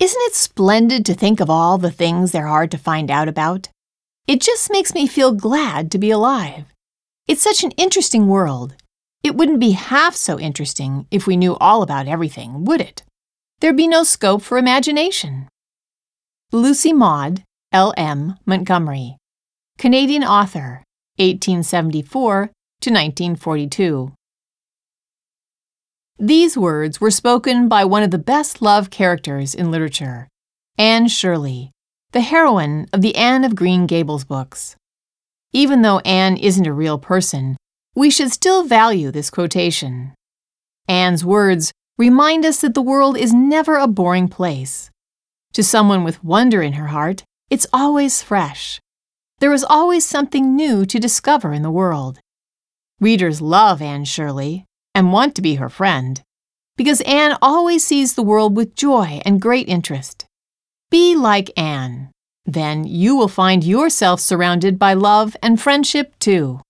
Isn't it splendid to think of all the things there are to find out about? It just makes me feel glad to be alive. It's such an interesting world. It wouldn't be half so interesting if we knew all about everything, would it? There'd be no scope for imagination. Lucy Maud, L.M. Montgomery, Canadian author, 1874 to 1942. These words were spoken by one of the best-loved characters in literature, Anne Shirley, the heroine of the Anne of Green Gables books. Even though Anne isn't a real person, we should still value this quotation. Anne's words remind us that the world is never a boring place. To someone with wonder in her heart, it's always fresh. There is always something new to discover in the world. Readers love Anne Shirley and want to be her friend, because Anne always sees the world with joy and great interest. Be like Anne. Then you will find yourself surrounded by love and friendship too.